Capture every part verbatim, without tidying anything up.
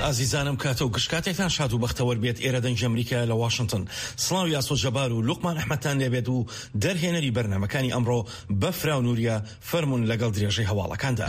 ئازیزانم کاتە و گشتکاتێکتان شاد و بەختەوەر بێت. ئێرە دەنج ئەمریکا لە واشنگتن. سڵاو یاسۆ جەبار و لوقمان ئەحمەدتان لێبێت و دەرهێنەری بەرنامەکانی ئەمڕۆ بەفرا و نووریا فەرمون لەگەڵ درێژەی هەواڵەکاندا.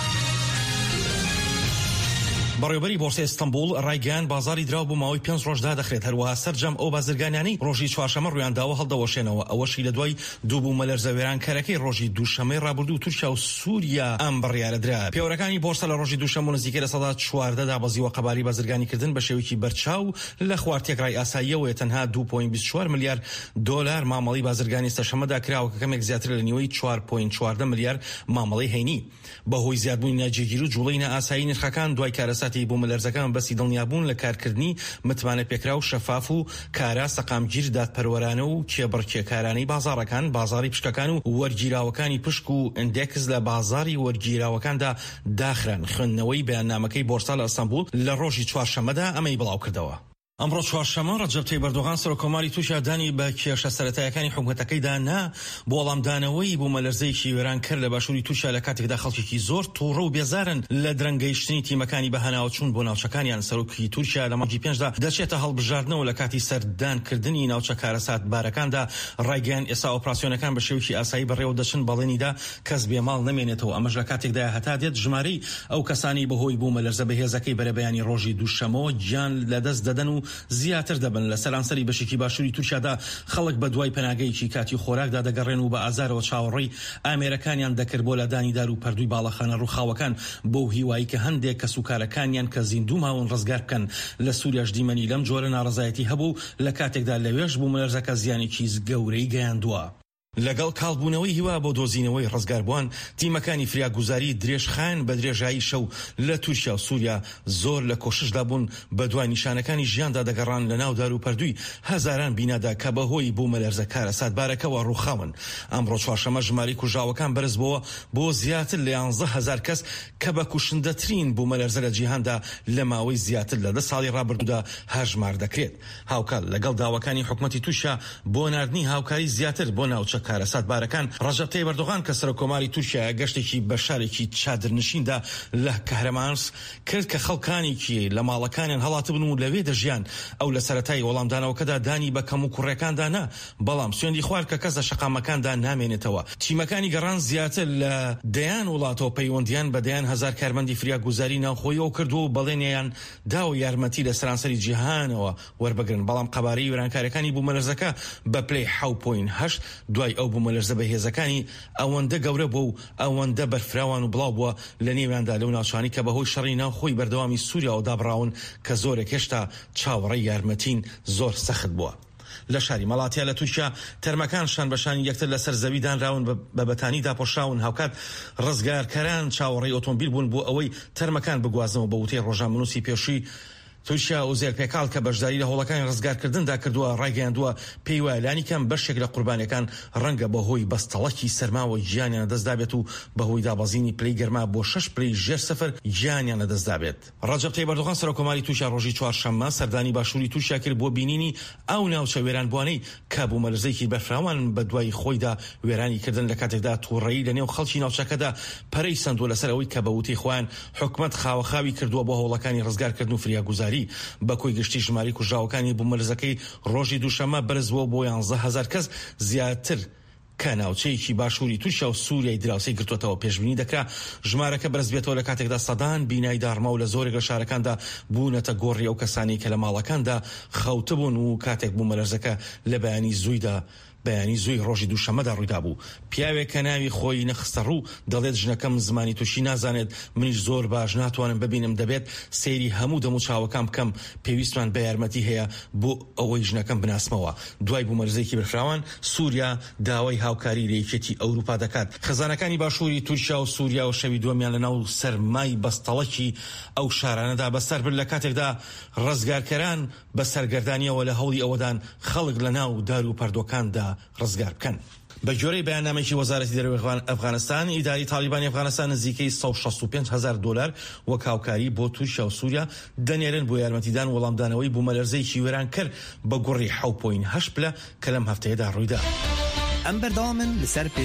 بەڕێوەبەری بۆرسای ئەستەمبول ڕایگەیان بازاری دراو بۆ ماوەی پێنج ڕۆژدا دەخرێت. هەروەها سەرجەم ئەو بازرگانیانەی ڕۆژی چوارشەمە ڕوویانداوە هەڵدەوەشێنەوە. ئەوەشی لە دوای دووبوو مەلەرزە وێرانکەرەکەی ڕۆژی دووشەمەی ڕابردوو تورکیا و سووریا ئەم بڕیارەدرا. پێوەرەکانی بۆرسە لە ڕۆژی دووشەمە و نزیکەی لە سەدا چواردەدا بەزیوە قەباری بازرگانیکردن بە شێوەیەکی بەرچاو لە خواردتێکڕای ئاساییەوە تەنها دوو پۆینت بیست و چوار ملیار دۆلار مامەڵی بازرگانی سەشەمەدا کراوە کە کەمێک زیاتر لە نیوەی چوار پۆینت چواردە ملیار مامەڵی هەینی. بەهۆی زیادبوونی ناجێگیر و جوڵەی نائاسایی نرخەکان دوای کارەساتی بۆ مەلەرزەکان بەسی دڵنیابوون لە کارکردنی متمانە پێکرا و شەفاف و کارا سەقامگیر دادپەروەرانە و کێبڕکێکارانەی بازاڕەکان، بازاری پشکەکان و وەرگیراوەکانی پشک و ئیندێکس لە بازاری وەرگیراوەکاندا داخران. خوێندنەوەی بەیاننامەکەی بۆرسا لە ئەستەمبول لە ڕۆژی چوارشەمەدا ئەمەی بڵاو کردەوە. ئەمڕۆ چوارشەمە ڕەجەب تەیب ئەردۆغان سەرۆکۆماری تووشیا دانی بە کێشە سەرەتاییەکانی حکوومەتەکەیدا نا بۆ وەڵامدانەوەی بۆ مەلەرزەیەکی وێرانکەر لە باشووری تووشیا لە کاتێکدا خەڵکێکی زۆر تووڕە و بێزارن لە درەنگەیشتنی تیمەکانی بەهەناوچوون بۆ ناوچەکانیان. سەرۆکی تووشیا لە مانگی پێنجدا دەچێتە هەڵبژاردنەوە لە کاتی سەردانکردنی ناوچە کارەسات بارەکاندا. ڕایگەیان ئێستا ئۆپراسیۆنەکان بە شێوەیەکی ئاسایی بەڕێوە دەچن بەڵێنیدا کەس بێماڵ نەمێنێتەوە. ئەمەش لە کاتێکدا هەتا دێت ژمارەی ئەو کەسانی بەهۆی بوو مەلەرزە بەهێزەکەی بەرەبەیانی ڕۆژی دووشەمەوە گیان لەدەست دەدەن و زیاتر دەبن. لە سەرانسەری بەشێکی باشووری تووشیادا خەڵک بە دوای پەناگەیەکی کاتی خۆراکدا دەگەڕێن و بە ئازارەوە چاوەڕێی ئامێرەکانیان دەکرد بۆ لە دانیدار و پەردووی باڵەخانە ڕووخاوەکان بۆ هیوایی کە هەندێک کەسوکارەکانیان کە زیندوو ماون ڕزگار بکەن. لە سووریاش دیمەنی لەم جۆرە ناڕەزایەتی هەبوو لە کاتێکدا لەوێش بوو مەلەرزەکە زیانێکی گەورەی گەیاندووە. لەگەڵ کاڵبوونەوەی هیوا بۆ دۆزینەوەی ڕزگاربووان تیمەکانی فریاگوزاری درێژخان بە درێژایی شەو لە تورکیا و سووریا زۆر لە کۆششدا بوون بە دوای نیشانەکانی ژیاندا دەگەڕان لە ناو دار و پەردووی هەزاران بینادا کە بەهۆی بوو مەلەرزە کارەسات بارەکەوە ڕووخاون. ئەمڕۆ چوارشەمە ژماری کوژاوەکان بەرز بووە بۆ زیاتر لە یانزە هەزار کەس کە بە کوشندەترین بوو مەلەرزە لە جیهاندا لە ماوەی زیاتر لە دە ساڵی ڕابردوودا هەژمار دەکرێت. هاوکات لەگەڵ داواکانی حکوومەتی تووشیا بۆ ناردنی هاوکاری زیاتر بۆ ناوچە کارەسات بارەکان ڕەجەب تەیب ئەردۆغان کە سەرۆکۆماری تووشیا گەشتێکی بە شارێکی چادرنشیندا لە کەهرەمانس کرد کە خەڵکانێکی لە ماڵەکانیان هەڵاتبن و لەوێ دەژیان. ئەو لە سەرەتای وەڵامدانەوەکەدا دانی بە کەم و کوڕەکاندا نا، بەڵام سوێندی خوارد کە کەس لە شەقامەکاندا نامێنێتەوە. تیمەکانی گەڕان زیاتر لە دەیان وڵاتەوە پەیوەندیان بە دەیان هەزار کارمەندی فریاگوزاری ناوخۆیەوە کردو و بەڵێنیان دا و یارمەتی لە سەرانسەری جیهانەوە وەربگرن. بەڵام قەبارەی وێرانکاریەکانی بوو مەلەرزەکە بە پلەی حەوت پۆینت هەشت دوای ئەو بوو مەلەرزە بەهێزەکانی ئەوەندە گەورە بوو و ئەوەندە بەرفراوان و بڵاو بووە لە نێویاندا لەو ناوچانی کە بەهۆی شەڕی ناوخۆی بەردەوامی سووریا و دابڕاون کە زۆرێک هێشتا چاوەڕێی یارمەتین زۆر سەخت بووە. لە شاری مەڵاتیا لە تووشیا تەرمەکان شان بەشانی یەکتر لەسەر زەوی دانراون بە بەتانی داپۆشاون. هاوکات ڕزگارکەران چاوەڕێی ئۆتۆمبیل بوون بۆ ئەوەی تەرمەکان بگوازنەوە بە وتەی ڕۆژنامەنووسی پێشووی تووشیا و زێر پێکاڵ کە بەشداری لە هۆڵەکانی ڕزگارکردندا کردووە ڕایگەیاندووە پێی وایە لانی کەم بەشێک لە قوربانیەکان ڕەنگە بەهۆی بەستەڵەکی سەرماوە گیانیان دەستدا بێت و بەهۆی دابەزینی پلەی گەرما بۆ شەش پلەی ژێر سەفر گیانیان دەستدا بێت. ڕەجەب تەیب ئەردۆغان سەرۆکۆماری تووشیا ڕۆژی چوارشەممە سەردانی باشووری تووشیا کرد بۆ بینینی ئەو ناوچە وێرانبوانەی کە بوو مەلەرزەیەکی بەرفراوان بە دوای خۆیدا وێرانی کردن لە کاتێکدا تووڕەیی لە نێو خەڵکی ناوچەکەدا پەرەی سندووە لەسەر ئەوەی کە بە وتەی خۆیان حکومەت خاوەخاوی کردووە بۆ هۆڵەکانی ڕزگارکردن و فریاگوزاری. بە گشتی ژماری کوژاوەکانی بوو مەلەرزەکەی ڕۆژی دووشەمە بەرزبووە بۆ یانزە هەزار کەس زیاتر کە ناوچەیەکی باشووری تووشیا و سووریای دراوسەی گرتوێتەوە. پێشبینی دەکرا ژمارەکە بەرز بێتەوە لە کاتێکدا سەدان بینای دارما و لە زۆرێک لە شارەکاندا بوونەتە گۆڕی ئەو کەسانی کە لە ماڵەکاندا خەوتبوون و کاتێک بوو مەلەرزەکە لە بەیانی زوویدا بەیانی زووی ڕۆژی دووشەمەدا ڕوویدا بوو. پیاوێک کە ناوی خۆی نەخستە ڕوو دەڵێت ژنەکەم زمانی تووشی نازانێت، منیش زۆر باش ناتوانم ببینم، دەبێت سەیری هەموو دەم و چاوەکان بکەم، پێویستمان بە یارمەتی هەیە بۆ ئەوەی ژنەکەم بناسمەوە. دوای بوو مەلەرزەیەکی بەرفراوان سووریا داوای هاوکاری لە یەکێتی ئەوروپا دەکات. خەزانەکانی باشووری تورکیا و سووریا و شەوی دووەمیان لەناو سەرمای بەستەڵەکی ئەو شارانەدا بەسەر برد لە کاتێکدا ڕزگارکەران بە سەرگەردانیەوە لە هەوڵی ئەوەدان خەڵک لە ناو دار و پەردۆکاندا ڕزگار بکەن. بە جۆرەی بەیاننامەیەکی وەزارەتی دەرەوەی ئەفغانستان ئیداری تالیبانی ئەفغانستان نزیکەی سەد و شەست و پێنج هەزار دۆلار وەک هاوکاری بۆ تورکیا و سووریا دەنێرن بۆ یارمەتیدان وەڵامدانەوەی بوو مەلەرزەیەکی وێرانکەر بە گوڕی حەوت پۆینت هەشت پلە کە لەم هەفتەیەدا ڕوویدا. ئەم بەردەوامن لەسەر